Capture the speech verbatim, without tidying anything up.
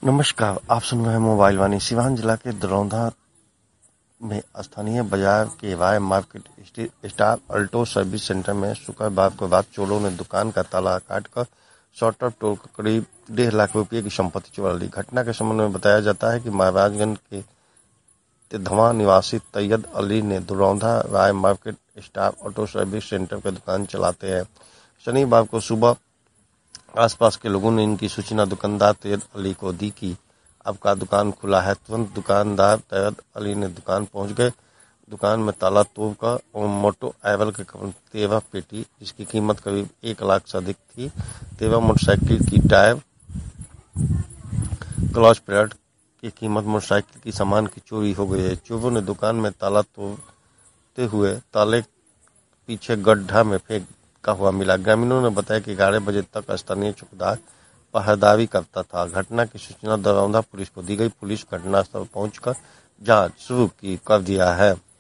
नमस्कार, आप सुन रहे हैं मोबाइल वाणी। सिवान जिला के दरौंधा में स्थानीय बाजार के वाय market star alto service centre में शुक्रवार को रात चोरों ने दुकान का ताला काटकर शटर तोड़कर करीब डेढ़ लाख रुपए की संपत्ति चुरा ली। घटना के संबंध में बताया जाता है कि महाराजगंज के तेधवा निवासी तैयद अली ने Daraundha Rai market star auto service centre पर दुकान चलाते हैं। शनिवार को सुबह आसपास के लोगों ने इनकी सूचना दुकानदार तैयद अली को दी कि आपका दुकान खुला है। तुरंत दुकानदार तैयद अली ने दुकान पहुंच गए। दुकान में ताला तोड़कर और मोटो एवल के तेरह पेटी, जिसकी कीमत करीब एक लाख से अधिक थी, तेरह मोटरसाइकिल की टायर, क्लच प्लेट की कीमत, मोटरसाइकिल की सामान की चोरी हो गई है। चोरों ने दुकान में ताला तोड़ते हुए ताले पीछे गड्ढा में फेंक का हुआ मिला। ग्रामीणों ने बताया कि ग्यारह बजे तक स्थानीय चौकीदार पहरेदारी करता था। घटना की सूचना दरौंधा पुलिस को दी गई। पुलिस घटनास्थल पहुंचकर जांच शुरू की कर दिया है।